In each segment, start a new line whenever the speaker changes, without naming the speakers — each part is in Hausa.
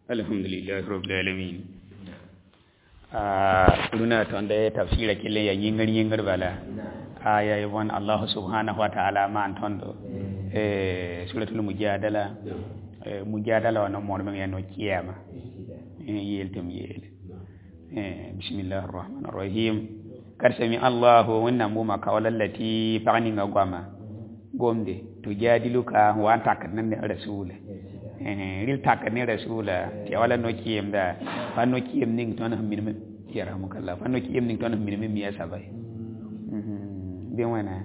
Alhamdulillah rabbil alamin. Luna tonde tafsira kile ya yingar bala. Aya yabon Allah subhanahu wa ta'ala ma antondo. Suratul mujadala. Mujadala wana mormen ya no kiyama. Yeltum yel. Bismillahir rahmanir rahim. Karsami Allahu wanna muma kawalallati fa'ani ngagwama. Gomde tujadiluka wa taknan rasul. Ril takane rasula ti wala no kiyem da fa no kiyem ning ton min yarhamukallah fa no kiyem ning ton min mi yasabay be wana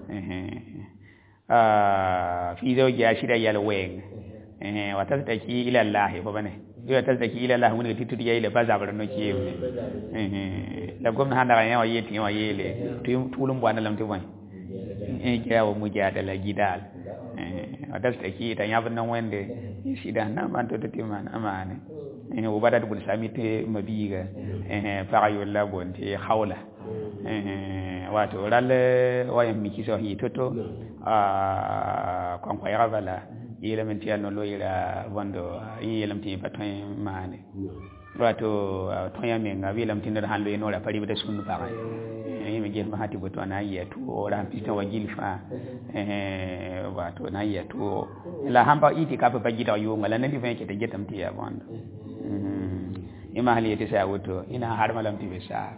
fi zo ja shida yal wen wa tasdaki ila allah fa bane yo tasdaki ila allah mun titu ya ila bazabar no kiyem la gomna handa ya wa yeti wa yele tulum bwana lam tu ban jawo mujadala gidal tasdaki ta yabna wende sida na man to timan amane ubada dul samite mabiga fa'ayu la bonte hawla wato ralle wayam mi kiso hi toto kon ko yarabala yelam ti alno loyira bondo yelam ti patay mane wato to yami ngabi lam tin han lo yeno la pari bede sunu para mi gel ma hati boto na yetu ora pista wajil fa wato na yetu la hamba iti ka pa gida yo ngala nandi fa ke te jetam ti ya bondo ima hali yete sa woto ina har malam ti be sa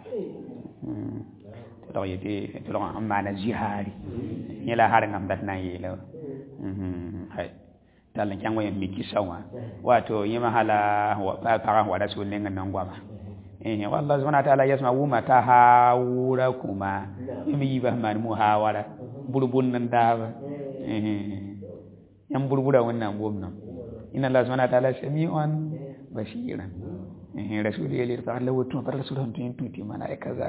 to yete to amma na jihari yela har ngam dat na yelo hay talan kyangwa mi kisawa wato yima hala wa para wa rasul ne nan gwama wallahi subhanahu wa ta'ala yasma wuma tahawura kuma yimi ba man muhawara burbun nan da yan burbura wannan gomnan inna Allah subhanahu wa ta'ala sami'un basiran rasul ya lir ta'ala wato par rasul han tin tuti mana kaza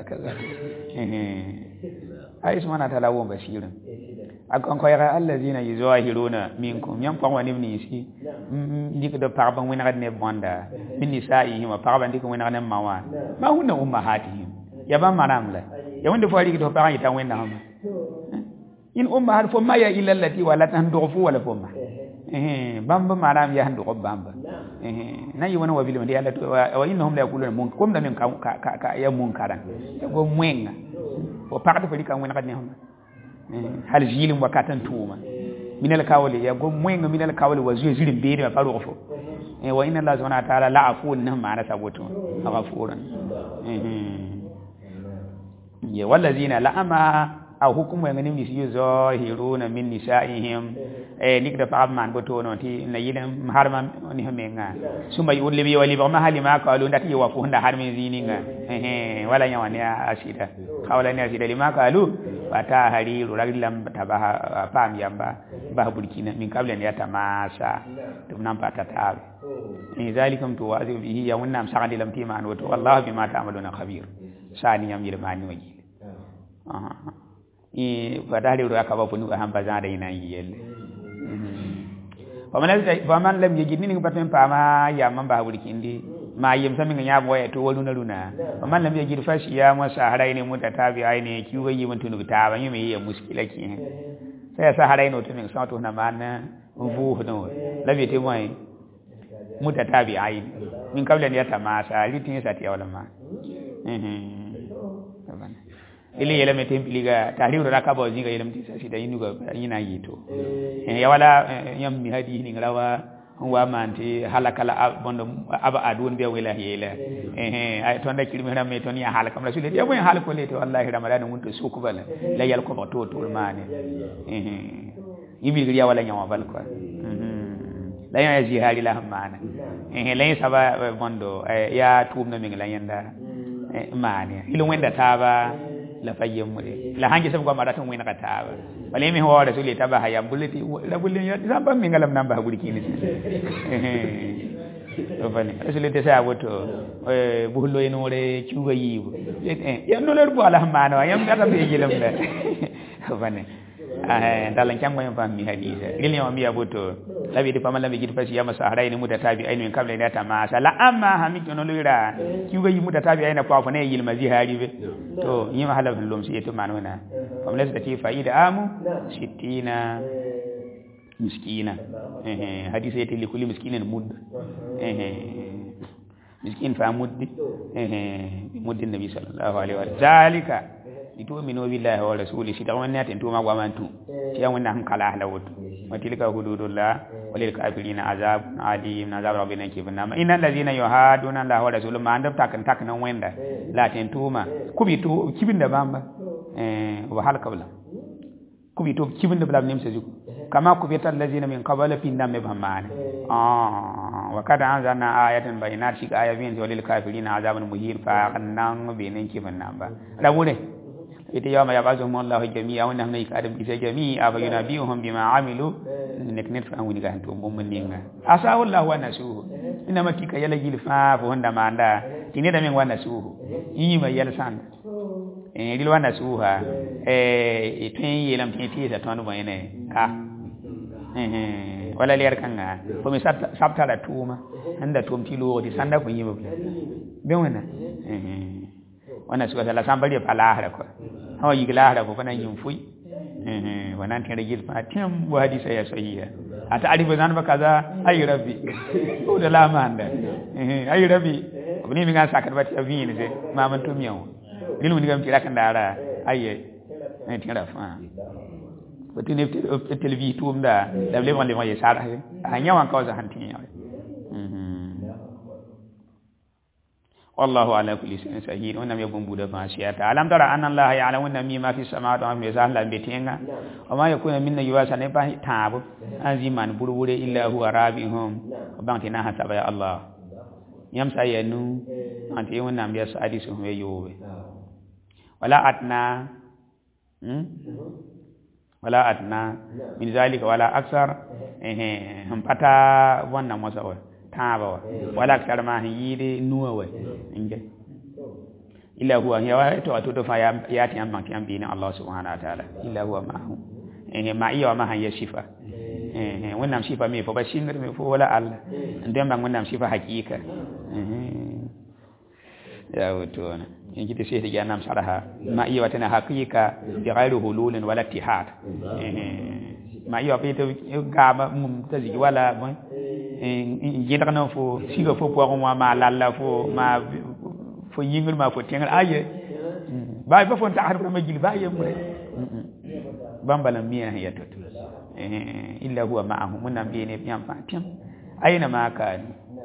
ai subhanahu wa ta'ala wa basiran akon ko yara allazina yuzahiruna minkum yam fa wani ni si dik do parban wena ne bonda min nisaihim parban dik wena ne mawa ma hunna ummahatihim ya ba maram la ya wanda fari do parban ita wena hama in ummahat fo ma ya illa allati wala tandufu wala fo ma bamba maram ya handu bamba na yi wani wabil wanda ya latu wa innahum la yaquluna munkum da min ka ya munkaran go mwenga o parti fari kan wena ne hama hal jilin wakatan tuma minal kawli ya go mwenga minal kawli wa zuwa zirin bere ma faru gofo wa inna Allah subhanahu wa ta'ala la'afun nan ma na saboto ghafurun ya wallazina la'ama aw hukumu ngani mi siyo zahiruna min nisaihim nikda fa man boto no ti na yidan harma ni hamenga suma yulli bi wali ba mahali ma qalu ndati wa fu handa harmi zininga wala nyawani asida khawla ni asida lima qalu fata hariru ragilam tabaha pam yamba ba burkina min kabla ya tamasa tum nam pata tabe zalikum tu wa bihi ya wannan sagadi lam timan wa wallahu bima ta'maluna khabir sani yam yirmani waji fata hariru akaba punu hamba zada ina yelle faman lam yajid ni patem pama ya mamba burkindi ma yim sami nya boye to waluna luna faman lam yajid fashi ya masaharaini mutatabi aini kiwa yi mun tunu ta ban yimi ya muskila ki sai saharaini to min sato na mana ubu no labi te moy mutatabi aini min kabla ya tamasa litin sati ya wala ma ili yela metem liga tahriru rakabo zinga yela mtisa sida yinuga yina yito ya wala yam mi hadi ni nglawa wa manti halakala bondo aba adun be wala yela ay tonda kirmi na me ton ya halaka rasul ya boy halako le to wallahi ramadan mun to suku bala la yal ko to to mane yimi ya wala nyama bal ko la ya jihadi la hamana la saba bondo ya tumna mi ngla yanda mane ilu wenda taba la fayyemure la hangi sab ko marata mo ina kataba wale mi ho rasuli taba haya bulati la bulin ya samba mi ngalam namba burki ni to bani rasuli te sa woto buhlo eno re ciuga yibu yam no ler bo alhamana yam data be jilam da to bani dalan kyang moy fam mi hadisa gilni o mi aboto labi de pamala be jidfa ya masahara ni mutatabi ayni kamle ne ta masha la amma hami to no lira kiuga yi mutatabi ayna kwa fa ne yil mazihari be to yima hala lum si to manona famla da ti faida amu 60 miskina hadisi yati li kulli miskinin mud miskin fa muddi muddi nabi sallallahu alaihi wa zalika litu'minu billahi wa rasuli shi tawan ne tin to ma gwamantu shi yan wannan kala halawtu wa tilka hududullah wa lil kafirina azab alim azab rabbina kibna ma innal ladina yuhaduna allaha wa rasuluhu ma andab takan nan wenda la tin tuma kubitu kibinda bamba wa hal qabla kubitu kibinda blam nim se juku kama kubita allazina min qabla fi nam bamane wa kada anzalna ayatan bayinat shi ayatin lil kafirina azabun muhin fa kannan binin kibna ba rawure ite yawma yabazuhum Allahu jami'a wa nahnu ikadam bi jami'a fa yunabihum bima amilu neknet fa woni ga to mum ninga asa wallahu wa nasuhu inma tika yala gil fa fo honda manda tini da men wa nasuhu yima yala san dil wa nasuha tin yelam tin ta tonu bayne ka wala ler kanga fo mi sabta la tuma anda tum tilo di sanda ko yima be wona wana suka la sambali pala hara ko hawa yigla hara ko kana yin fui wannan tare gil fatim wa hadisa ya sahiha ata arifa zan ba kaza ay rabbi o da la manda ay rabbi abni mi ga sakar bati avini se ma man to miyo dilu ni gam tira kan dara aye tira fa bati ne televi tum da le won le mo yesara hanya wan causa hanti والله على كل شيء شهيد ونم يكون بودا فاشياتا ألم ترى أن الله يعلم أن ما في السماوات وما في الأرض بيتينا وما يكون من نجوى سنبه تاب أزمان بربود إلا هو رابهم وبانتنا حسب يا الله يمسى ينو أنت ونم يسعدي سهم يوبه ولا أدنى من ذلك ولا أكثر هم پتا ونم وسوه tabawa wala kar ma yide nuwa inge illa huwa ya to fa ya ti amma ki ambi ni Allah subhanahu wa ta'ala illa huwa ma'hu ma iya ma han yashifa wannan shifa me fa bashin me fa wala Allah ndem ban wannan shifa hakika ya wato na inji te sai da nam saraha ma iya wata na hakika bi ghairu hululin wala ittihad ma iya pe to gaba mum tazi wala yedana fo siga fo po ma lalla fo yingul ma fo tengal aye bay ba fon ta harba ma jil baye mu bambala miya ya tot illa huwa ma'ahu munam bi ne yam fatim aina ma kan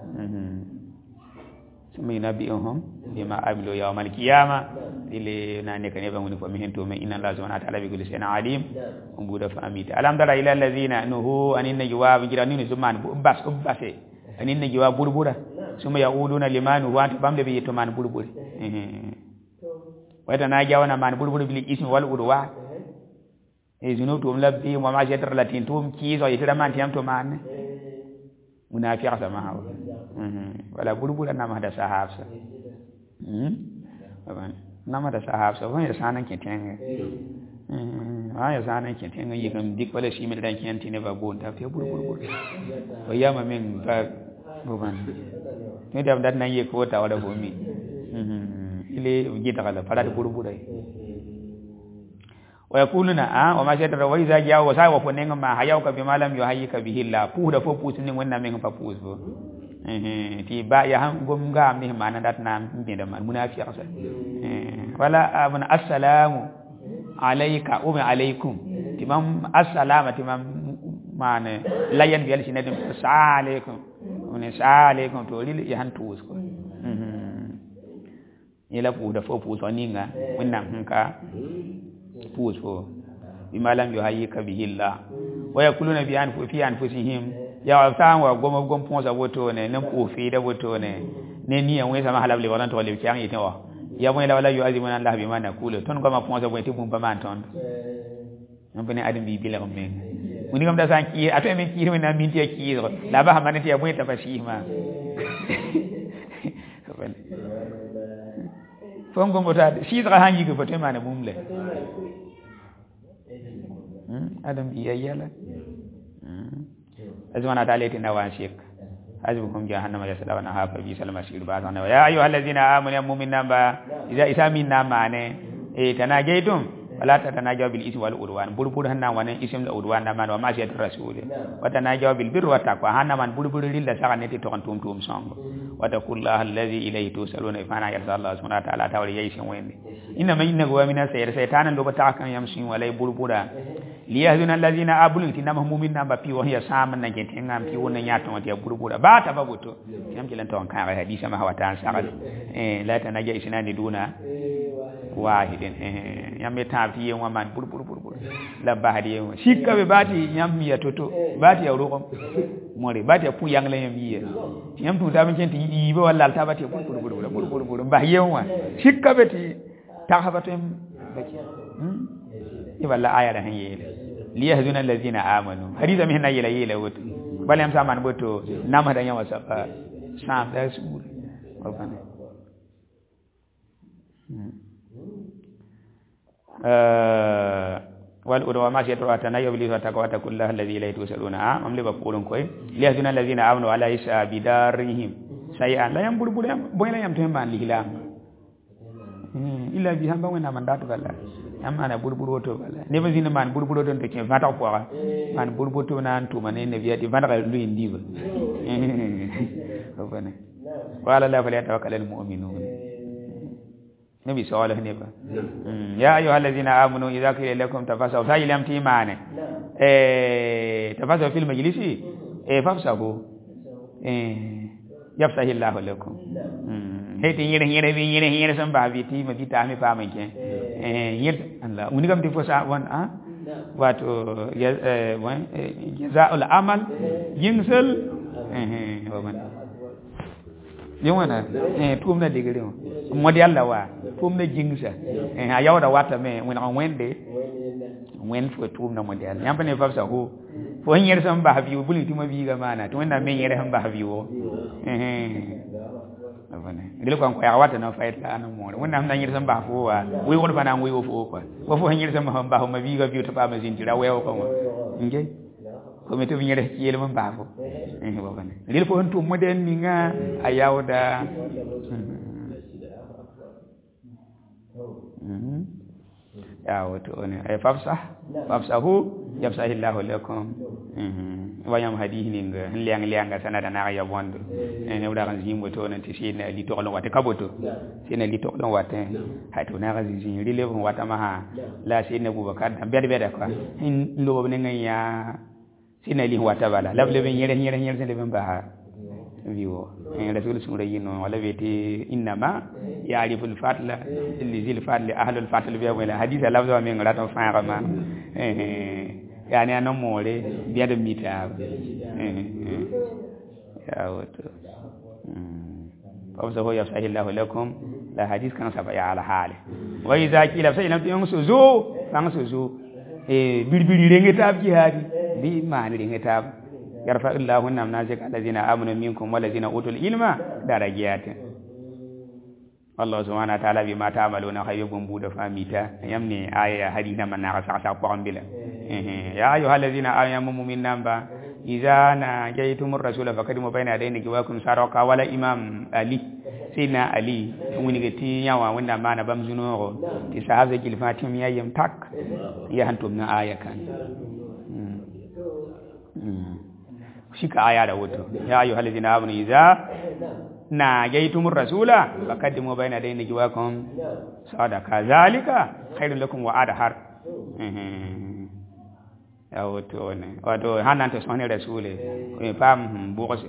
sumi nabiyuhum bima amilu yawmal qiyamah ile na ne kane ban woni ko mi hento me inna Allah subhanahu wa ta'ala bi kulli shay'in alim umbuda fa amita alam dara ila allazina nuhu anin najwa bi jirani zuman bas ubbase anin najwa burbura suma yauduna limanu wa anta bamde bi to man burbure wata na jawana man burbure bil ismi wal udwa zinu tum labbi wa ma jadar latin tum kizo yitira man tiam to man munafiq sama hawa wala burbura na ma da sahabsa nama da sahabsa wani sanan kitenga ya sanan kitenga yigam dik wala shi mi dan kenti ne ba bon ta fe burbur o yama min ba boban ne da dan nan ye ko ta wala bomi ile gita kala fara burburai wa yakuluna wa ma shadara wa iza ja'a wa sa'a wa funenga ma hayauka bi malam yuhayyika bihi la pu da fo pusin wannan men fa pus bo ti ba ya han gom ga mi mana dat na mi da man munafiq sa wala abun assalamu alayka wa alaykum timam assalama timam mana layan biyal sinadim assalamu alaykum to lil ya han tuus ko ila pu da fo pus oninga wannan hanka pus fo bima lam yuhayyika bihi Allah wa yakuluna bi anfusihim ya wa gom ponza woto ne nan kofi da woto ne ni an wesa ma halable wala to le kyang yite wa ya mo la wala yu'azimuna Allah bima naqulu ton goma ponza bo ti bum ba man ton non bene adam bi bila men muni kam da san ki ato men ki men min ti ki la ba hamane ti ya bo ta bashima fongo mota shi tra hangi ko fote mana mumle adam bi yalla azwana dalati nawashik azbukum jahannama yaslawna hafa bi salama sir ba sana ya ayyuhallazina amanu mu'minuna ba iza isaminna mane tanajaytum wala tatanajaw bil ismi wal udwan burbur hanna wana ism la udwan da man wa ma'siyatu rasul wa tanajaw bil birri wa taqwa hanna man burbur lilla saka neti to kan tum songo wa taqullaha alladhi ilayhi tusaluna fa ana yarda Allah subhanahu wa ta'ala tawri yaysin wende inna man inna wa min sayr saytanan do bata kan yamsin walay burbura liyahzuna alladhina abulun tinama mu'min namba pi wa hiya saman na gente ngam pi wona nyato te burbura ba ta bagoto yam kilan to kan hadisa ma hawatan saka la tanajaw isnani duna wahidin yambe tafi yen waman bur la bahadi yen shikka be bati nyam ya toto bati ya rokom mori bati pu yang la yam yiye yam tu ta ben centi yi ba walla ta bati bur bah yen wa shikka be ti ta habatem baki iballa aya da han yele li yahzuna allazina amanu hadisa mi hina yele wot balam saman boto nama da nyama safa sam da sul babane wal udwa ma shi to atana yabli wa taqwa takullahu alladhi la tusaluna am li baqulun koy li hadina alladhina amanu ala isa bidarihim sayya la yam burbur yam boy la yam temban lihila illa bi hamba wona man datu balla am ana burbur woto balla ne bazina man burbur woto to ke fata ko man burbur to nan to man ne biati fata ka lu indiba ko bane wala la fala tawakkal al mu'minun نبي سؤاله نبا يا أيها الذين آمنوا إذا قيل لكم تفسحوا فإلم تيمانه تفسحوا في المجلس فافسحوا يفسح الله لكم هيتي يره سنبا بيتي ما بيتا مي فامك ير الله ونيكم تفسح وان واتو جزاء العمل ينزل yona tumna digiri modi Allah wa tumna jingsa a yawda wata me wona wende wen fo tumna modi Allah yamba ne fafsa ho fo nyer sam ba habibu buli tuma bi ga mana to wanda me yere hamba habibu abane ngile ko ya wata na fayta anu mo wanda am na nyer sam ba fo wa wi won bana wi wo fo ko fo nyer sam ba ho ma bi ga bi to ba ma zintira wewo ko mo nge ko me to bi nyere ci yele mo bafo babane lil fo hontu moden ni nga ayawda yawoto on ay fafsahu yafsahillahu lakum wayam hadihi ni nga liang sanada na ya bondo ne wada kan jimbo to nan ti sina li to wata kaboto sina li to wata hato na ga jin rile wata maha la sina bubakar bede ko in lo ne nga ya sina li wata bala lable ben yere sene ben ba viwo rasul sura yino wala beti inma ya'riful fadla lizil fadli ahlul fadli bi wala hadith lafza min ngata fa ma yani anan more biya da mita ya wato fawza huwa yafsahillahu lakum la hadith kan saba ya ala hali wa idza qila fa lam yumsuzu famsuzu birbiri rengeta jihadi bi mani rengeta yarfa illahu namnazika allazina amanu minkum walazina utul ilma darajat Allah subhanahu wa ta'ala bima ta'maluna khaybun buda famita yamni aya hadina man naqasa sa qambila ya ayyuhallazina amanu mu'minun ba idza najaytumur rasula fakadimu bayna yadayhi wa saraka wala imam ali sina ali woni gati yawa wanda mana bamzuno ti sahaza gil fatim yayam tak ya hantum na aya kan shika aya da wato ya ayyuhallazina amanu idza najaytumur rasula fakadimu bayna yadayhi najwakum sadaka zalika khairul lakum wa adhar ya wato ne wato hananta sonne rasule ko pam bokose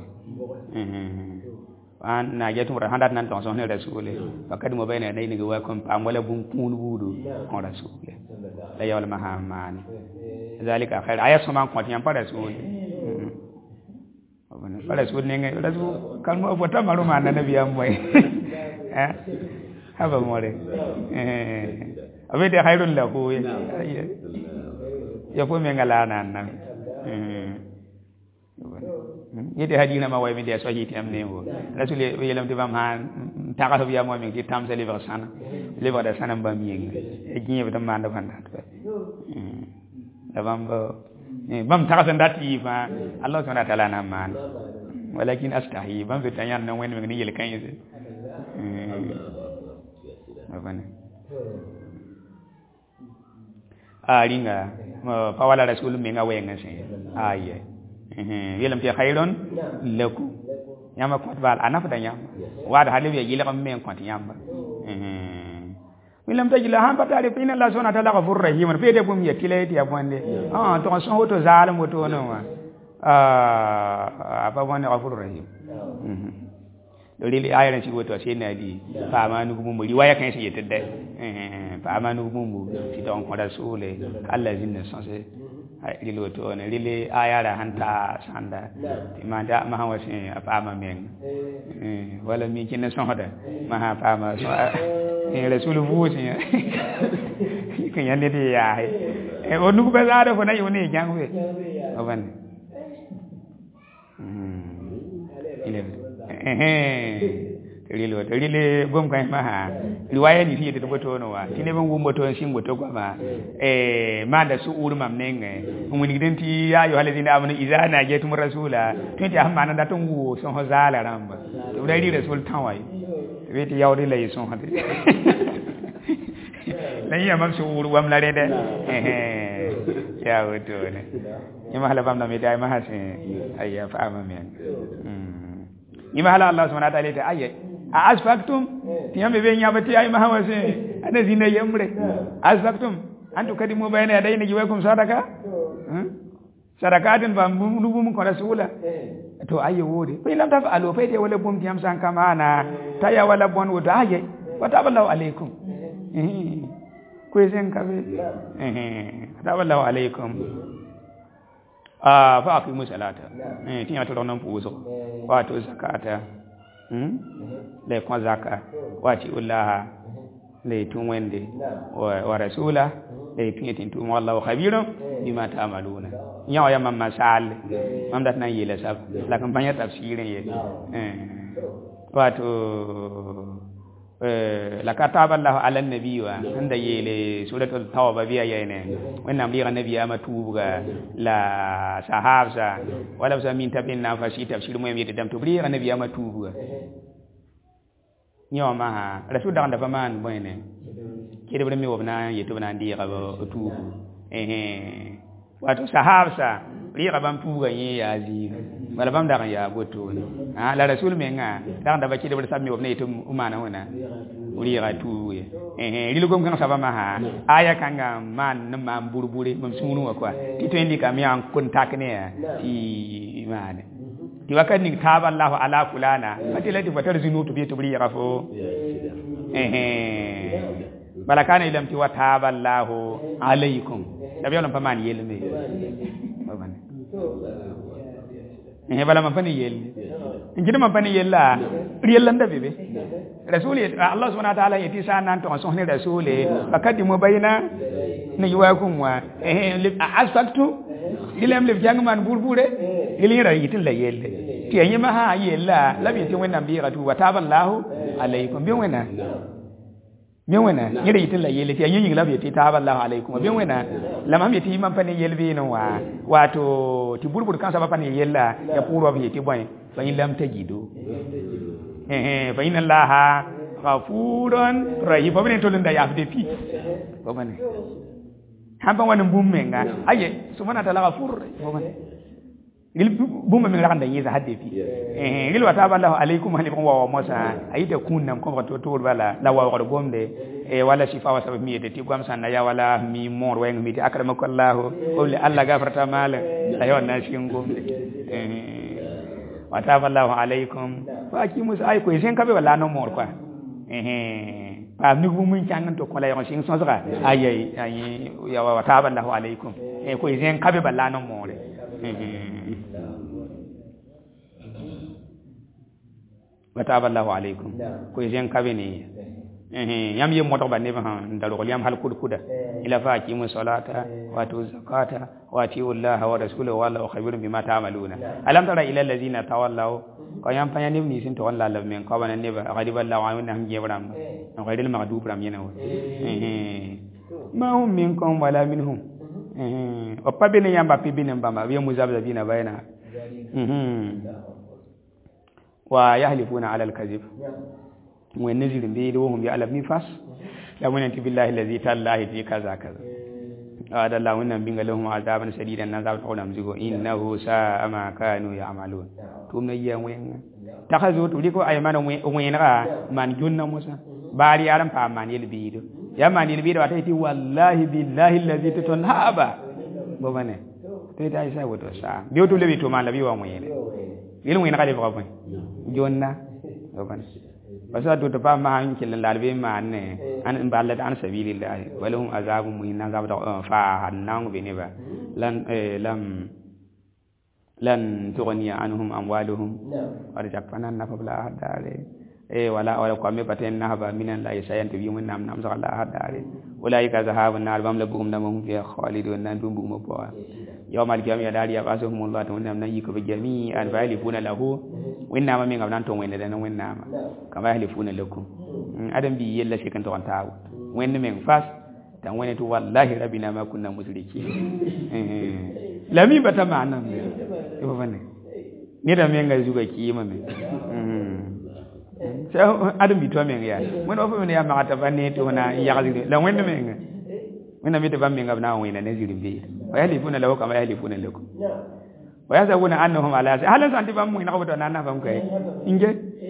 an najaytum handat nan ton sonne rasule fakadimu bayna yadayhi najwakum pam wala bum pun budu on rasule la yawal mahamani zalika khair aya soman ko tiam pa rasule pada sudah nengai, lalu kalau apa tak malu mana nabi amai, apa more, apa dia khairul lahu ya pun mengalana nabi, jadi haji nama wai media sahih tiam nebo, lalu dia dalam tiba mahan, tak ada biar mau mengikut tam seliver sana, lebar dah sana bamieng, hajinya betul mana pandai, dalam bam taka sandati fa Allah subhanahu wa ta'ala naman walakin astahi bam betanya nan wen ngini yel kan yese abane ringa fa wala rasul me nga wenga sen aye yelam te khairon lakum yamba ko bal anaf da yamba wada halibe yila kam men ko yamba wilam tajila han patare pina la sona tala ghafur rahim fe de bum yekileti abonde to son hoto zalim hoto no ma apa bonde ghafur rahim lili ayran ci woto sai na di fa amanu gum muri waya kan sai yetde fa amanu gum ci don ko rasule allazina sanse lili woto ne lili ayara hanta sanda imanda ma hawa sai fa amamen wala mi kin son hoda ma ha fa ma so rasulu buusi kan yande di ya e onu be zaada fo na yoni jangwe oban rile gom kan ma ha riwaya ni fiye da boto no wa tine ban gumbo to shin boto kwa ma ma da su uru mam nenge mun gidan ti ya yo halazina amana iza na je tum rasula tun ti amma nan da tun go son ho zala ramba to dai rasul tawai weti yawdi lay son hade lay ya mam su uru wam la rede ya woto ne yima hala bam na me dai ma hasin ayya fa amamen yima hala Allah subhanahu wa ta'ala ta ayya asfaktum tiyambe be nyabati ay mahawase ana zina yamre asfaktum antu kadimu bayna yadayni jiwakum sadaka sadakatin ba mun ko rasula to ayya wode ko lam taf alo fayde wala bum tiyam san kamana taya wala bon wodo ayya wataballahu alaikum ko zen kabe wataballahu alaikum fa aqimu salata tinya to non puzo wato zakata le kwa zaka wati ullaha le tunwende wa rasula le tunyetin tu wallahu khabirun bima ta'maluna nyawa ya mamma sal mam dat na yele sab la kampanya tafsirin ye wato la kataba Allah ala nabi wa anda yele suratul tauba biya yene wannan bi annabi ya matubuga la sahabsa wala sa min tabinna fa shi tafsir mu yemi dam to bi annabi ya matubuga nyawa ma rasul da anda faman boyne kede bi mi wobna yeto bana ndi ga tubu wato sahabsa ri ga bam tubuga yi ya zi wala bam da ya goto la rasul menga da anda ba kede bi sammi wobna yeto umana wana uri ga tuwe rilu gom kan saba maha aya kanga man na burbure mam sunu wa kwa tito indi kam yang kontakne ti mane ti wakani taba Allah ala fulana atila ti fatar zinu to bi to bri rafo balakana ilam ti wataba Allah alaikum da biyo lam paman yelme babane bala man fani yelme ngida man fani yella riyallan da bebe rasuli Allah subhanahu wa ta'ala yati sanan to so ne rasuli fakadimu bayna ni yuwakum wa asfaktu ilam le jang man burbure ilira yitin la yelle ti yima ha yella labi ti wenna bi ratu wa taballahu alaykum bi wenna mi wena yire yitin la yelle ti yin labi ti taballahu alaykum bi wenna lamam yati man fani yelbi no wa wato ti burbur kan sa fani yella ya puro bi ti boy fa lam tajidu fa inna allaha ghafurun rahim babene to lunda ya fde pi babane hamba wana mbummenga aye subhana ta'ala ghafur babane gil bumma min rakanda yiza hadde pi gil wata ballahu alaikum hani ko wa mosa ayita kunnam ko to to wala la wa ko gomde wala shifa wa sabab mi ti gam sanna ya wala mi mor wa ngi ti akramakum allah ko li allah gafarta mal ayo na shi gomde wata ballahu alaikum fa ki musa ay ko sen kabe wala no mor kwa pa mi bu mun changan to ko la yo sing so saka ayi ya wata ballahu alaikum ko sen kabe bala no mor wata ballahu alaikum ko sen kabe ni yam yem moto banne ba ndalo ko yam hal kuda ila fa ki mu salata wa tu zakata wa ti Allah wa rasuluhu wallahu khabirun bima ta'maluna alam tara ila allazina tawallaw ko yam fa yani ni sin to walla la men ko banan ne ba ghadiba Allah wa minna hum jebram no ghaydil maghdub ram yana ma hum minkum wala minhum o pabene yamba pibine mbamba bi muzabzabina bayna wa yahlifuna ala al-kadhib ونزل به وهم يعلم نفاس لا من انت بالله الذي تعالى في كذا كذا هذا الله ونم بين لهم عذابا شديدا نذاب تقولهم زيغو إنه ساء ما كانوا يعملون توم نيا وين تخذوا تليكو أيمان وين را من جنة موسى باري أرم فامان يلبيدو يا من يلبيدو أتيتي والله بالله الذي تتنهابا بمانه تيتا إيسا وتوسا بيوتو لبي تومان لبي وين يلو وين قال يفقون جنة بمانه بس أدو تبا ما هن كلا لالبي ما أن بالله عن سبيل الله ولهم عذاب مهين عذاب فهناهم بنبا لن تغني عنهم أموالهم ورزقنا النفع بلا هداري ولا قام بتين نهبا من لا يسين تبيهم نام نام زغلا هداري أولئك ذهاب النار بام لبهم نمهم فيها خالدون نندم بهم بوا يوم القيامة يداري أباسهم الله تونم نيك بجميع فيحلفون له وإنما من قبل أن تؤمن لنا وإنما كما يحلفون لكم أدم بي يلا شيء كنت أنت عود وإن من فاس تقول تو والله ربنا ما كنا مشركين لم يبتم معنا يفهمني نيرا من غزوة كيما من أدم بيتوا من يا من أفهم يا ما أتبني تونا يغزل لا وين من ميتبا من قبل أن وين نزل بيه ويحلفون له كما يحلفون لكم ويحسبون أنهم على شيء هل أنت بام وين أقول أنا نفهم كي إنجي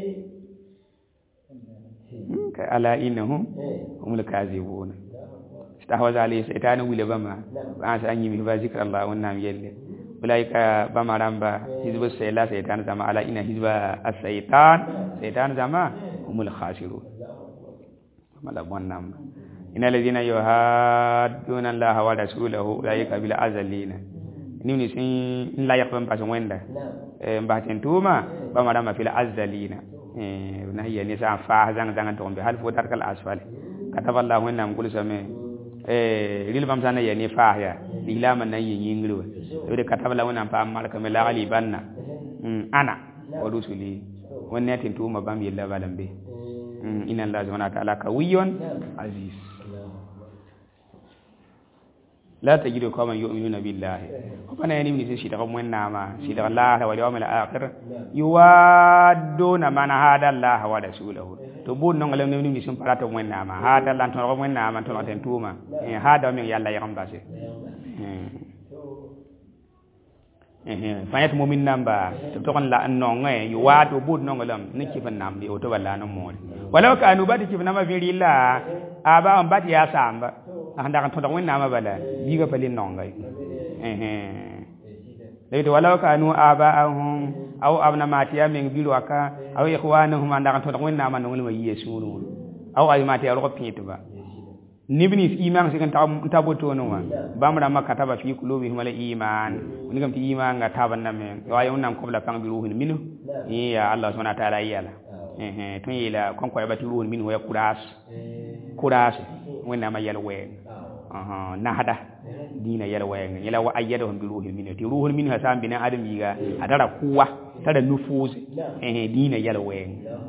على إنهم هم الكاذبون استحوذ عليه الشيطان ولا بما فأنسى أن يمه ذكر الله والنام يلي أولئك بما رمبا حزب السيلا شيطان زما على إن حزب الشيطان شيطان زما هم الخاسرون ملابون نام إن الذين يحادون الله ورسوله أولئك بالأذلين نيوني سين لا يقبل بس ويندا بعدين توما بما رمى في الأذلين نهي نساء فاهزان زان توم بحال فوتر كالأسفل كتب الله وينام كل سماه ريل بام سانا يعني فاهيا ليلا من نيجي ينغلو يودي كتب الله وينام فام مالك ملا علي بنا أنا ورسولي ونيتين توما بام يلا بالم به إن الله سبحانه وتعالى قوي عزيز لا تجد قوما يؤمنون بالله وكان يعني من شيء تقوم نعما شيء الله واليوم الآخر يوادون من هذا الله ورسوله تبون نقول لهم من شيء برات من نعما هذا الله تقوم نعما تقوم توما هذا من يلا يقوم بس فايت مؤمن نمبا تقول لا نعم يواد تبون نقول لهم نكيف نعم بيوتو ولا نمول ولو كانوا بدي كيف نعم في الله أبا أم بدي يا سامبا anda kan tonda wonna ma bala biga palin nongay leto wala ka anu aba ahum aw abna matiya min bilu aka aw ikhwanuhum anda kan tonda wonna ma nongul ma yesunu aw ay matiya ro pintuba nibni iman sikan taboto no ma bamra makata ba fi qulubihim al iman ngam ti iman ga taban namen wa yunam qabla pang bi ruhin minhu ya allah subhanahu wa ta'ala yala tun yila kon ko ba ti ruhin minhu ya kuras wonna ma yal we nahada dina yala wayan yala wa ayyadahum bi ruhil min ti ruhul min hasan bin adam yiga adara kuwa tada nufuz dina yala wayan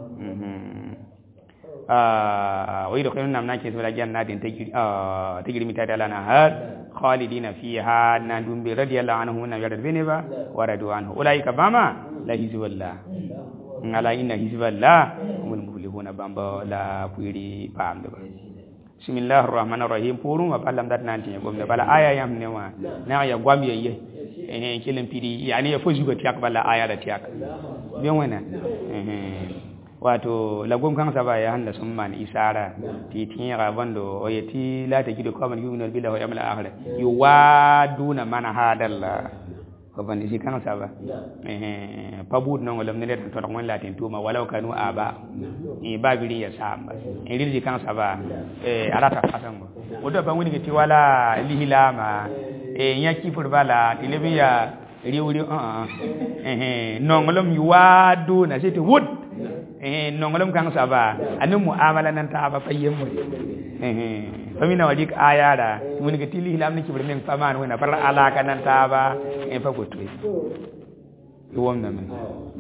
wa yadkhuluna namna ke sura jannatin tajri min tahtiha al-anhar khalidina fiha nadum bi radiyallahu anhu na yadar biniba wa radu anhu ulaika bama la hizballah ala inna hizballah humul muflihuna bamba la kuiri pamde ba bismillahir rahmanir rahim purum wa pallam dat nanti gomne bala aya yam ne wa na ya gwam ye kilim pidi yani ya fojugo tiak bala aya da tiak bien wena wato la gom kan saba ya handa summan isara ti tinra bando o yeti la ta gido ko man yuminul billahi wa yawmil akhir yuwaduna man hadalla ko bandi si kan saba pabud non lam ne to to mon latin tuma walaw kanu aba babiri ya samba ridi kan saba alata kasango odo ba woni ke wala lihilama nyaki furbala tilbiya riwri non lam yuwadu na siti wud non lam kan saba anu muamala nan ta ba fayyemu famina wadik ayara woni ke tilhilam ni kibir men faman wona par alaka nan ta ba fa goto wom na men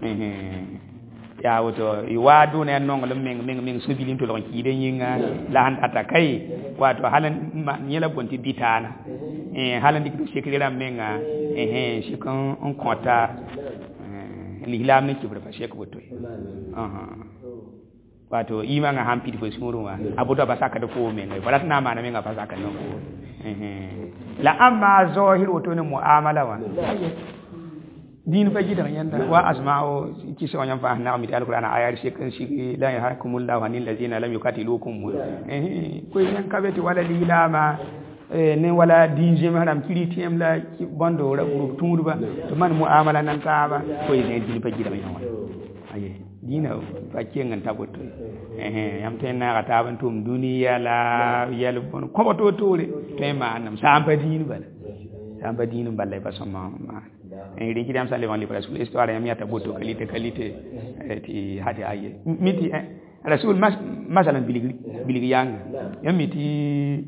ya woto iwadu ne nongol men subilin to lon kide yinga la han atakai wato halan nyela bonti bitana halan dik to sekira menga shikon on konta lilam ne kibra fa shek goto wato imanga hampit fo sumuruma abuda basaka da ko men wala tana mana men ga basaka no ko la amma zahir wato ne muamala wa din fa gidan yanda wa asma'u ki so yan fa na mi alquran ayar shi kan shi la yahkumullahu anil ladina lam yuqatilukum ko yan kabeti wala lilama ne wala dinje maram kiritiem la bondo ra groupe tumurba to man muamala nan taaba ko ne din fa gidan yan wa aye dina fa kengan taboto yam ten na ta ban tum duniya la yal bon ko to tore to ma nam samba dinu balle ba sama ma ri kidam sale wan li rasul histoire yam yata boto qualité ti hadi aye miti rasul masalan biligi yang yam miti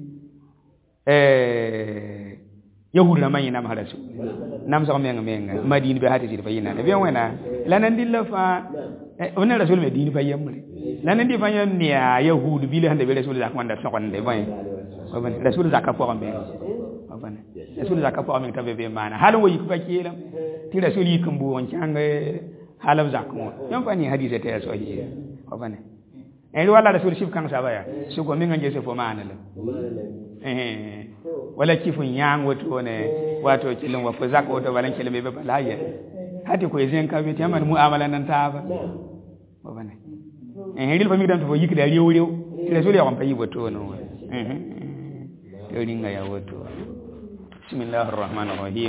yahud na mayina ma rasul nam sa menga madina be hadi fa yina be wena lanan dilla fa ona rasul me dini fa yamre lanan di fa yam ni yahud bi le hande be rasul zakman da sokonde boy rasul zakka fo ambe rasul zakka fo ambe tabe be mana halu wo yikba kila ti rasul yikum bu won changa halam zakko yam fa ni hadise te so yi obane en wala rasul shib kan sabaya su go min nganje se fo mana la wala kifun yang woto ne wato kilin wa fo zakko to balan kilin be balaye hati ko zen ka be taman muamala nan ta ba obane ril fa mi dan to yik da rew ti rasul ya kon payi woto no to ringa ya woto bismillahir rahmanir rahim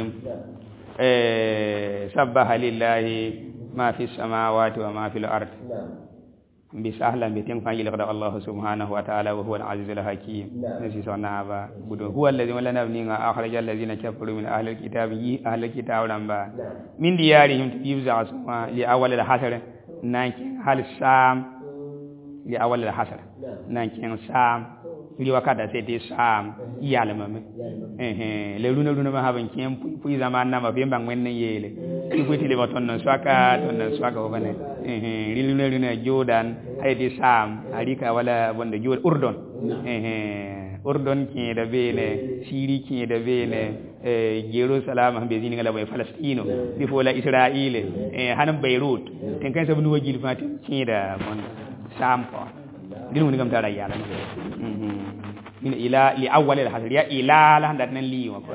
sabbaha lillahi ma fi samawati wa ma fil ard bisahlan bitin fa yilqa Allah subhanahu wa ta'ala wa huwa al-azizul hakim nasi sonaba budo huwa alladhi wala nabni akhrajal ladhina kafaru min ahli al-kitab lamba min diyarihim tibza asma li awwal al-hasr nanki hal sam li awwal al-hasr nanki sam li wakada sete sam yalama me le luna ma haban kiem pu zaman na ma be mbang men yele ki ko tile baton non swaka obane li luna jodan haydi sam alika wala wonde jod urdon urdon ki da bene siri ki da bene jerusalem be zini ngala boy palestino bi fo la israile hanan beirut ten kan sabu no wajil fatim ki da mon sam ko dinu ni gam tara yala min ila li awwal al hasr ya ila la handat nan li wa ko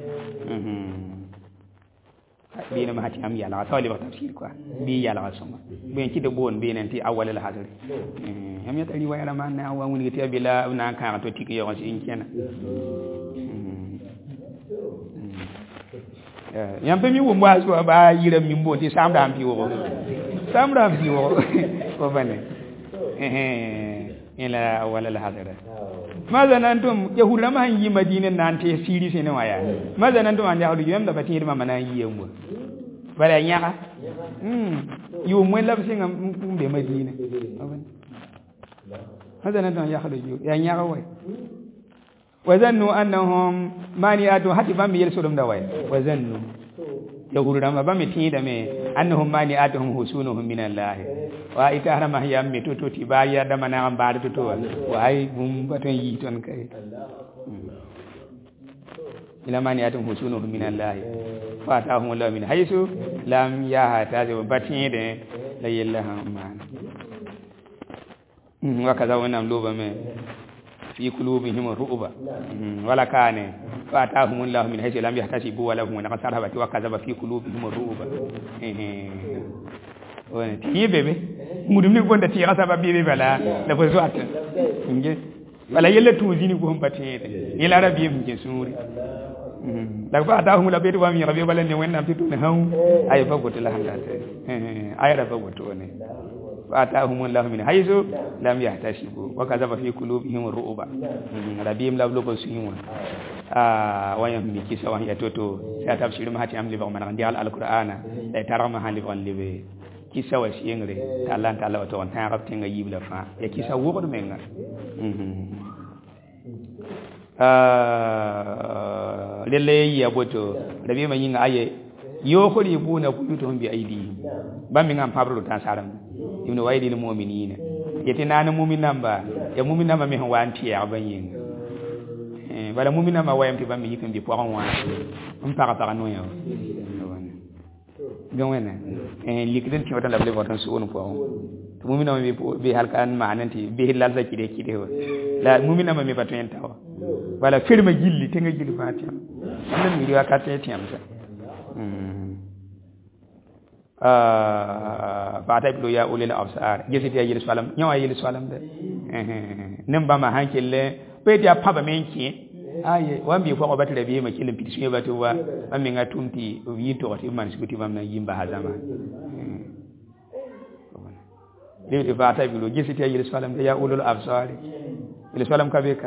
bi na ma hati am yala tawli ba tafsir ko bi yala soma bi ci de bon bi nan ti awwal al hasr am ya tari wa yala man na wa woni ti bila na ka to tiki yo ci inkena yam pe mi wo mwa so ba yira mi mbo ti samda am pi wo ko bane ila awwal al hasr maza nan tum yahuda ma yi madina nan te siri sene waya maza nan tum an yahudu yam da fatir ma mana yi yembo bala nyaka yu mo lab singa be madina maza nan tum yahudu yu ya nyaka way wa zannu annahum maniatu hatiban bi yelsudum da way wa zannu yahuda ma ba mi tinda me annahum maniatuhum husunuhum min allah wa ita harama yam mi to ti ba ya da mana am ba to wa ay bum baton yi ton kay ila maniatuhum husunuhum min allah fa ta'ahum allah min haythu lam yahta batin de la yallaha man wa kaza wannan loba me fi qulubihim ru'ba wala kane fa ta'ahum allah min haythu lam yahtasibu wa lahum naqasara wa kaza fi qulubihim ru'ba wani ti bebe mudum ni gonda ti rasa ba bebe bala da fa zuat nge wala yella tuzini ko hombate ila rabbi mke suri da fa ta hum la betu wa mi rabbi wala ne wenna fitu ne haw ay fa goto la handa ay rabba goto ne fa ta hum allah min hayzu lam yahtasibu wa kadaba fi qulubihim ru'ba rabbim la blogo suyimu wayam mi kisa wa ya toto ya tafsir ma hati am li ba man andi al-qur'ana da tarama hali on libe kisa wa shingre talan tala to on tan rabti nga yibla fa ya kisa wo ko menga lele ya boto rabi ma yinga aye yo ko ri buna ku to bi aidi bammi ngam pabro tan saram ibn waydi lil mu'minina yete nana mu'minan ba ya mu'minan ma mi han wanti ya ban yinga bala mu'minan ma wayam ti bammi yikan bi poran wa para no ya gawena likiden ki wata labele watan su wonu po to mu'mina ma be halkan ma'ananti be hilal zakide kide wa la mu'mina ma me batun tawa wala firma gilli tenga gilli fatiha nan mi riwa katte tiamsa fata iblo ya ulil absar gesiti ya yil salam nyawa yil salam de nimba ma hankille peti ya paba menki aye wambi ko batire bi ma kilin piti sunye batu wa ammi ngatumti wi to wati man sikuti bam na yimba hazama de fata iblo gesiti ya yil salam de ya ulul absar yil salam kabeka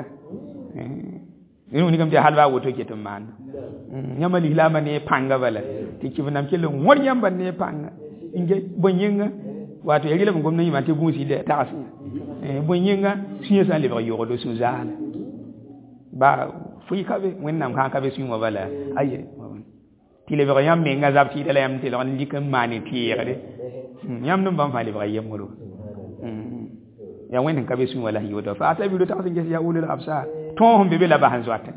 ni kam te halwa woto ke tum man nyama li lama ne panga bala ti kibnam kelon wor yamba ne panga inge bonyinga wato yagila ngom nani mate bunsi de taasi bonyinga suye sa le ba yogo do suzala ba fuyi kabe wennam kan kabe suyi mo bala aye ti le ba yam me nga zapti de la yam ti lon likam mani ti yade yam dum bam fali ba yem ngolo ya wennen kabe suyi wala yodo fa ta bi do taasi nges ya ulul absar ton hombe be la ba hanzwata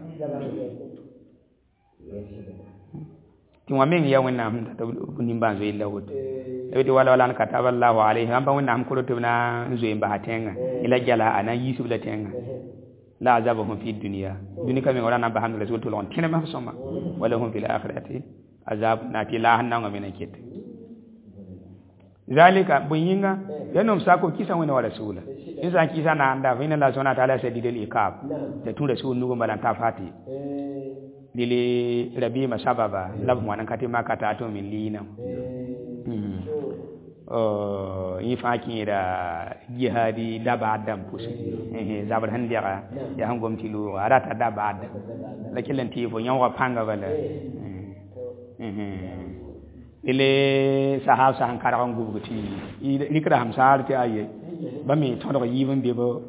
ti wa men ya wennam ta nimba zo illa wodo ewti wala an kataballahu alayhi amba wonnam ko tubna zo imba hatenga ila jala ana yusuf la tenga la azabahum fi dunya duni kam ngora na ba hanu rasul tulon tene ma soma wala hum fil akhirati azab nati la hanna ngam ket zalika bunyinga yanom sako kisa wona wa rasula isa kisa na anda fa inna la subhanahu wa ta'ala sadidul iqab da tu rasul nugo malanta fati lili rabi masababa labu mwana katima kata to min lina yi fakin da jihadi daba adam pusi zabar handiya ya hangom tilu arata daba adam lakilan tifo nyawa panga bala ile sahab sahan karan gubuti likra hamsar ti aye bami tondo yibin bebo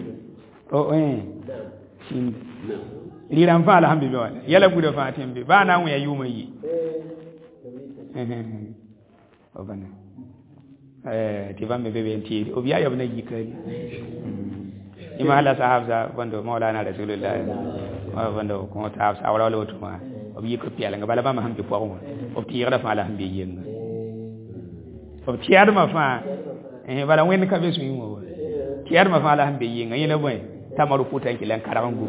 sin liran fa alhamdulillah yala gudo fatin be ba na mu ya yuma yi obana ti bambe bebe enti o biya yobna jikali ima ala sahabza bando maulana rasulullah wa bando ko ta sa wala lo tuma o bi ko piala ngabala ba ma hambe po o ti yara fa ala hambe yenga o ti yar ma fa bala wen ka be su yimo ti yar ma fa ala hambe yenga yele boy tamaru putan kilan karangu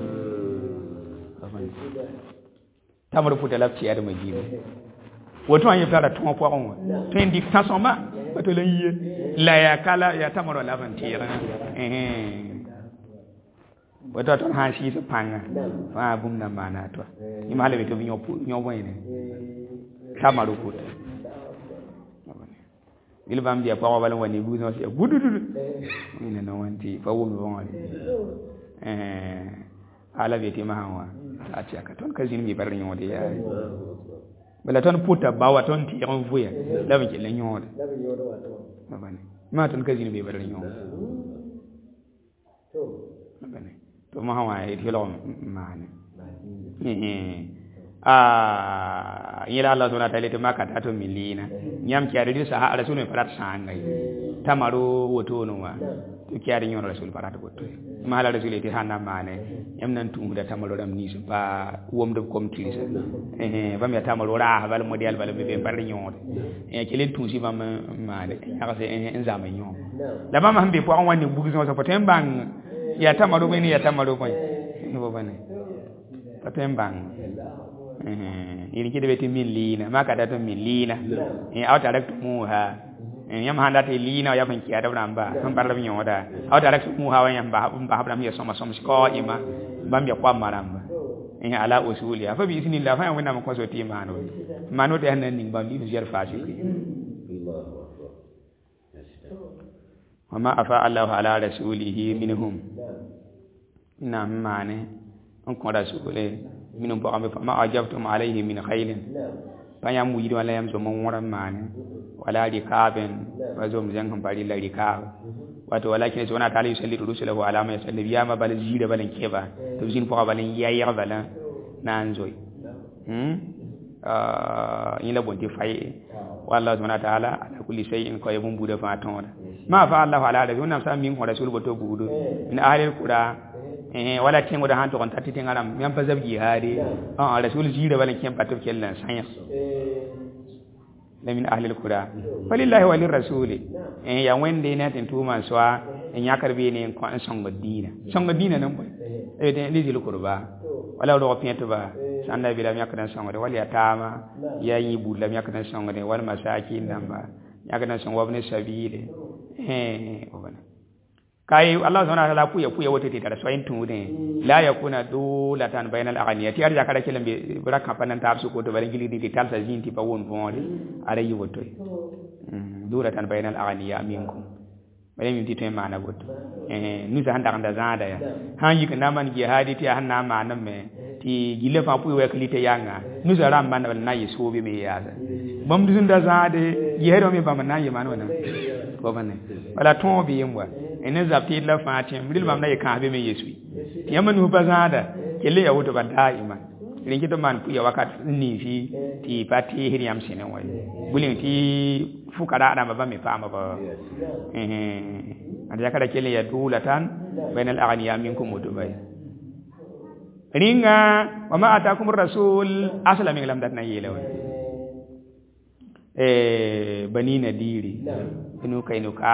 tamaru putan la ti yar ma jibo woto an yefara ton po on to indi tason ma to le yiye la ya kala ya tamaro la vantira woto to han shi so panga fa bum na mana to imale be to nyo boyne tamaru puta il bam dia pa wala woni bu no se gududu ina no wanti fa wo mo woni ala be ti ma hawa ta ci aka ton kazin mi bar nyo de ya bala ton puta bawa ton ti on vuya la bi le nyode babane ma ton kazini be badal nyom to babane to ma hawa e tilo mane yila Allah subhanahu wa ta'ala to makata to milina nyam kiari sa rasulun farat sanga tamaro woto no wa to kiari nyon rasul farat woto ma hala rasul ti hanna mane yam nan tum da tamaro dam ni ba wom de kom tilisa bam ya tamaro ra bal model bal be bar nyon kelen tum si bam mane ya se en zama nyon la bam hambe po an wani bugi so potem bang ya tamaro be ni ya tamaro ko ni bo bane potem bang ini kita beti milina maka datu milina awta rek muha yam handa te lina ya ban kiada bramba han barla mi yoda awta rek muha wa yam ba habram ya soma ko ima bam ya kwa maramba ala usuli fa bi isnillah fa wona ma ko so ti mano de hanan ning bam li zer fashi wama afa Allah ala rasulihi minhum na mane on ko rasule minum ba ma ajabtum alayhi min khailin payam wido wala yam so mon waran mane wala rikaben bazom zan kan bari la rikab wato walakin so na ta alayhi sallallahu rusulahu ala ma yasalli ya ma bal jira balan keba to zin po balan yayi bala nan zoy ila bonti fay wallahi subhanahu wa ta'ala ala kulli shay'in qayyum buda fa ton ma fa Allah ala da wannan sa min ko rasul boto budo min ahli alqura wala tengo da hanto kon tatti tengaram yam pa zabji haade rasul jira wala kem pato kella sanya la min ahli al-qura falillahi wa lirrasuli ya wende ne tin tuma so en yakar be ne ko an songo dina nan boy e de lizil qurba wala do piento ba sanda bi lam yakana songo de wal yatama ya yi bu lam yakana songo de wal masakin namba yakana songo wabne sabile obana kai Allah subhanahu wa ta'ala puya wote titara so en tude la yakuna dulatan bainal aghniyati arja kada kelam be braka panan tar su ko to bare gili di talsa jinti pa won bonde ara yi woto dulatan bainal aghniya minkum bare mi tito mana woto nu sa handa kanda zada ya han yi kana man jihadi ti hanna mana me ti gile fa puya klite yanga nu sa ram man na yi so be me ya bam dun da zade yero me bam na yi man wana ko bane wala ton bi yimwa ene zapti la fatim bil mam na ka be me yesu yamma nu bazada kele ya wuto badaima rinki to man pu ya wakat ni fi ti pati hiriam sine wai bulin ti fukara da ba me fama ba anda kada kele ya dulatan bainal aghniya minkum mudubai ringa wa ma atakum rasul asla min lam datna yele bani nadiri inu kainuka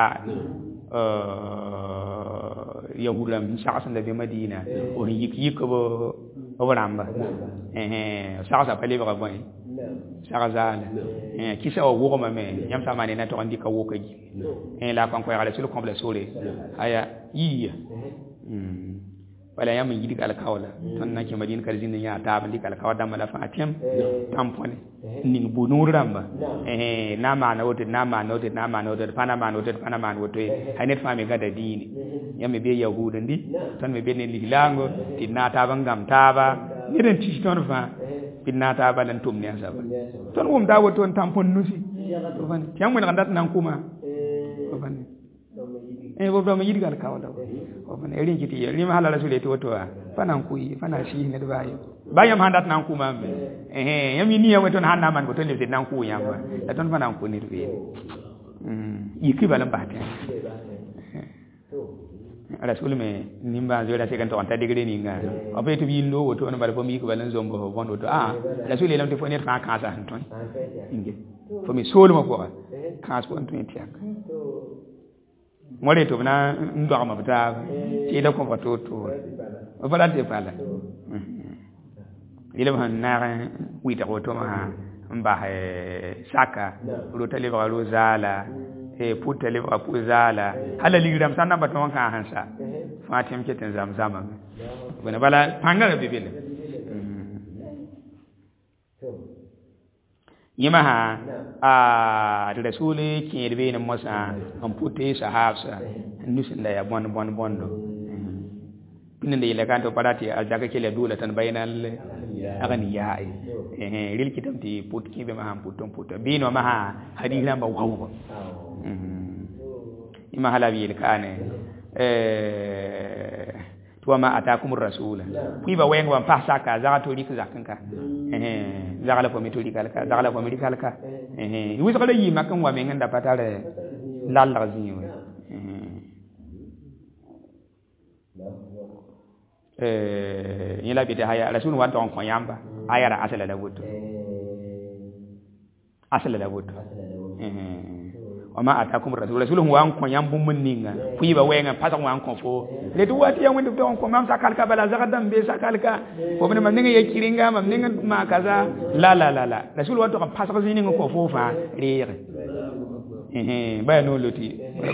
yahulam sa'san da be madina o yik bo ramba sa'sa pale ba boy sa'za kisa o wo ma me yam sama ne na to andi ka wo ka gi la kan ko ya sur complet sore aya yiya wala yam yidi kala kawla ton na ke madina kal zin ya ta bandi kala kawda mala fatim tampone ning bu nur ramba na ma na wote pana ma wote hanet fami gada dini yam be yahuda ndi ton me be ne lilango tinna ta bangam taba niren ti ton fa pinna ta balan tum ne asaba ton wum da woto tampon nusi to ban yam mo ndat nan kuma to ban bo do ma yidi kala kawla oban erin kiti ya lima hala rasul to to fanan kuyi fana shi ne da bayo bayam handat nan kuma be yami ni yawo ton hanna man ko ton le nan ku yamba da ton fanan ku ni be yiki balam bata rasul me nimba zo da se kan to anta digre ni nga obe to bi no woto on bal fo mi ko balan zombo ho bondo to rasul lam te fo net fa ka sa ton inge fo mi solo ma ko ka so on to tiak mole to na ndo ma bata ti da ko bato to fala te fala ile ban na wi ta ko to ma mba saka ro tele ba ro zala puta le ba puzala hala ligram sanna bato wanka hansa fatim ke tan zamzama bana bala pangara bibele yimaha rasuli kirbe ne masa an putte sahabsa nusin da ya bondo pinin da ilakan to parati aljaga kele dula tan bainal aganiya ril kitam ti put kibe ma han puton bino ma hadina ba wawo ima hala bi ilkane tuwa ma atakum rasula kuiba wengo wa pasa ka zaga to lik zakanka zaga la fomi to likalka zaga la fomi likalka yusa kala yi makan wa men da patare lalla zinyo yela bi da haya rasul wa ton kon yamba ayara asala la wuto wama atakum rasul huwa an kon yambu munninga kuiba wenga pasa wa an kon fo le du wati ya windi ton ko mam sakalka bala zaga dambe sakalka ko bene mamninga ye kiringa mamninga ma kaza la rasul wa to kan pasa zini ko fo fa rire ba no loti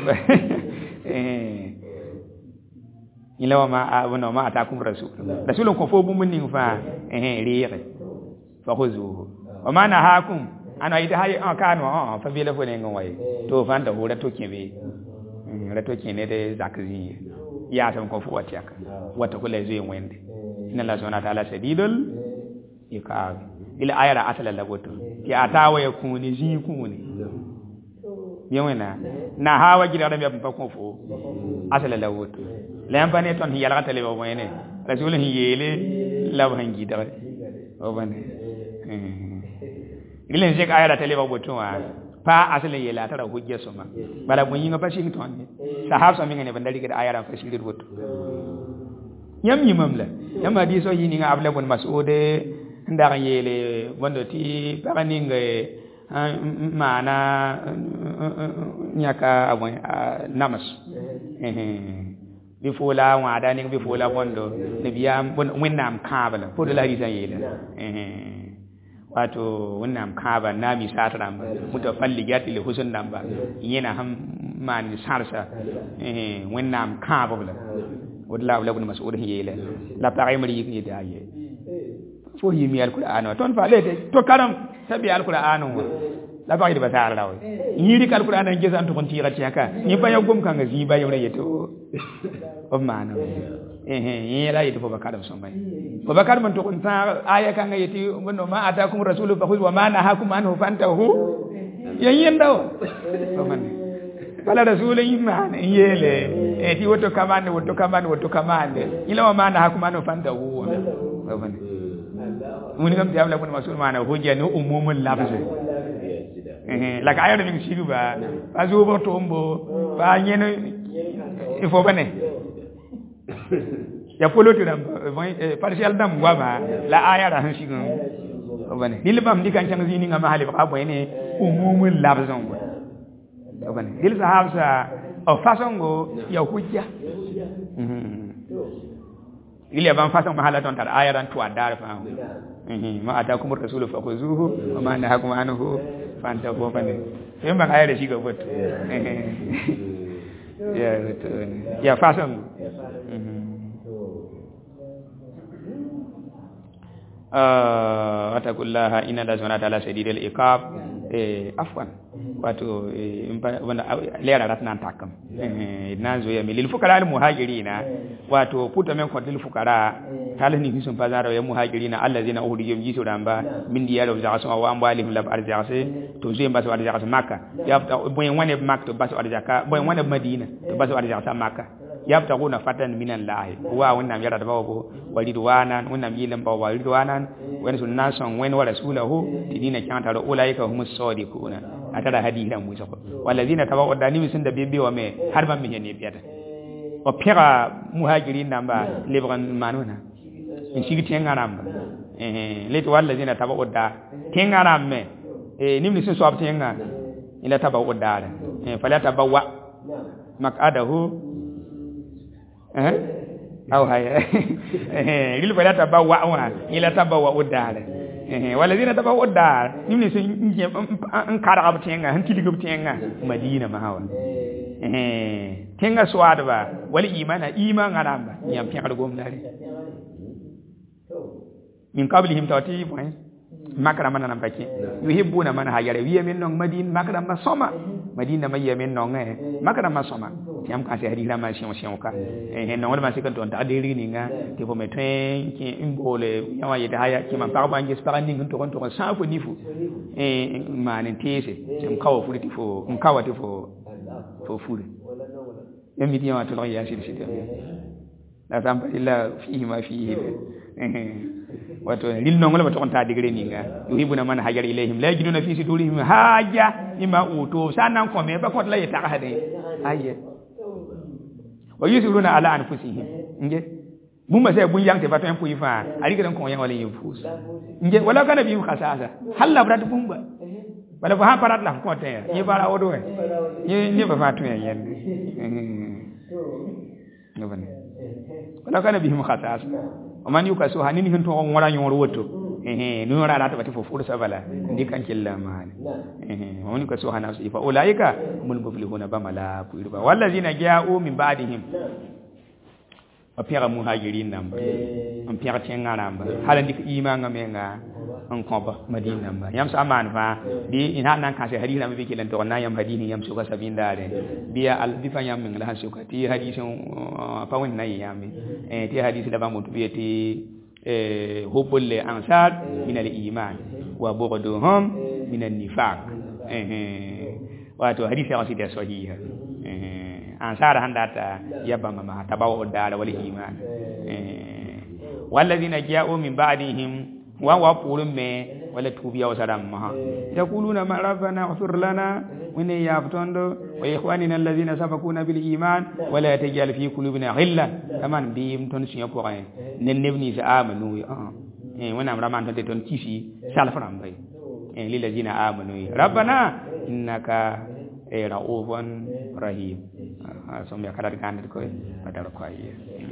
ila wama atakum rasul ko fo bu munninga fa rire fa khuzu wama nahakum ana ida hayi an kanu fa bela fo ne ngwai to fan da hore to kebe rato kene de zakzi ya san ko fo watiaka wata kula zai wende inna la subhanahu wa ta'ala sadidul iqab ila ayara asala la goto ki atawa ya kuni zi kuni yewena na hawa gida da ba ko fo asala la goto lamba ne ton yala ta le ba wene rasulun yele la hangi da o bane gilen je ka ayara tele ba botuwa pa asale yela tara hujja soma bala mun yinga fashi ton ne sahab so minga ne bandari ga ayara fashi dir botu yam yimamla yam hadiso yini nga abla bun mas'ud ndara yele bondo ti paraninga maana nyaka abon namas bifola wada ni bifola bondo nabiyam bon wennam kaabala pour de la risa yela wato wennam kaaba nami satramba mutafallijat li husn namba yena ham man sarsa wennam kaabala wadla wala ibn mas'ud yela la paray mari yi daaye fo yimi alquran ton fa lede to karam tabi alquran la paray ba sar law yiri alquran en gesan to kon tirati haka ni ba yagum kanga ziba yawna yeto o mano yela yeto fo bakar so may fo bakar man to kon sa aya kanga yeti wono ma atakum rasulu fa khudh wa ma nahakum anhu fantahu yayin daw o man wala rasulun iman yele ti woto kamande ila wa ma nahakum anhu fantahu o man mun ngam diabla mun masul mana hujja no umumul lafz la ka ayoro mi siru ba azu bo tombo ba nyeno il faut bane ya polotu dam partial dam wama la ayara han sigun o bane dil bam dikan chang zini ngama hali ba boyne umumul lafzon go o bane dil sahabsa o fasongo ya hujja il y a ban façon mahala ton tar ayaran to adar fa ma atakum rasulu fa khuzuhu wa ma nahakum anhu fantahu bane yamba ayare shi ga bot ya façon atakullaha inna la subhanahu wa ta'ala shadidul iqab afwan wato wanda lera ratnan takam nan zo ya milil fukara al muhajirina wato puta men kwadil fukara talani hisun fazara ya muhajirina allazina uhdiyum jisu ramba min diyalo zasu wa ambalihim lab arzaqase to zo basu arzaqase makka ya boy wane makka to basu arzaka boy wane madina to basu arzaqasa makka yabtaguna fatan minallahi wa wannan yara da bawo walidwana wannan yilan bawo walidwana wani sunna son wani wa rasulahu tidina kan taro ulaika humus sadiquna atara hadira musa ko walladina tabawu dani sun da bebe wa me har ban mihe ne biyata o pira muhajirin namba lebran manuna in shigi tengaramba leto walladina tabawu da tengaramme nimni sun so abtenga ila tabawu da fala tabawa makadahu au haya lil fala tabawa wa ila tabawa udara walladina tabawu udar nimni sun an kara abtenga han tiliga abtenga madina mahawa tenga swada ba wal iman aramba yam fi'al gomnari min qablihim tawti makara mana nan baki yuhibbuna man hajara wiya min non madina makara ma soma madina ma yemen non makara ma soma tiam ka se hadira ma sion ka non ma se kan ton ta deri ni nga te bo metren ki imbole yawa yede haya ki man parba ngi sparandi ngi to kon to sa fo nifu ma nen tese sem kawo fu ti fo kawa ti fo fure yami ti yawa to lo ya shi la tamba illa fihi ma fihi wato lil non wala to ta digre ni nga yuhibuna man hajar ilayhim la yajiduna fi sudurihim haja ima uto sanan ko me ba ko la yata hade ayye wa yusiruna ala anfusihim nge mumma sai bun yang te ba tan puyi fa ari gidan ko yang wala yufus nge wala kana bi khasasa halla brad bumba wala fa ha parat la ko te ni bara odo ni ba fatu yen ngobane wala kana bi khasasa man yuka so hanini hin to wala nyon woto no ra ta bati fo fursa bala ndikan killa mani man yuka so hana fa ulaika mul muflihuna ba mala puirba wallazina ja'u min ba'dihim apira muhajirin namba am pira tenga namba halandi ko imanga menga an komba madina namba yam sa man fa bi ina nan ka se hadina mi bikilan to na yam hadini yam suka sabindare biya al bi fa yam min la suka ti hadisun pa won na yam ti hadisi da ba mutu bi ti hubbul ansar min al iman wa bughduhum min an nifaq wato hadisi ya sida sahiha ansar handata yabba mama tabawu dala wal iman walladhina ja'u min ba'dihim wa waqurume wala tubiya wasaram ma yaquluna ma rabbana ighfir lana wa inna yaftondo wa ikhwanina alladhina sabaquna bil iman wala tajal fi qulubina ghillan kaman bim ton siya ko ay nen nebni sa amanu wana raman ton kisi salfaram bay للذين آمنوا ربنا إنك رؤوف رحيم سوم يكرر كان كوي بدر كوي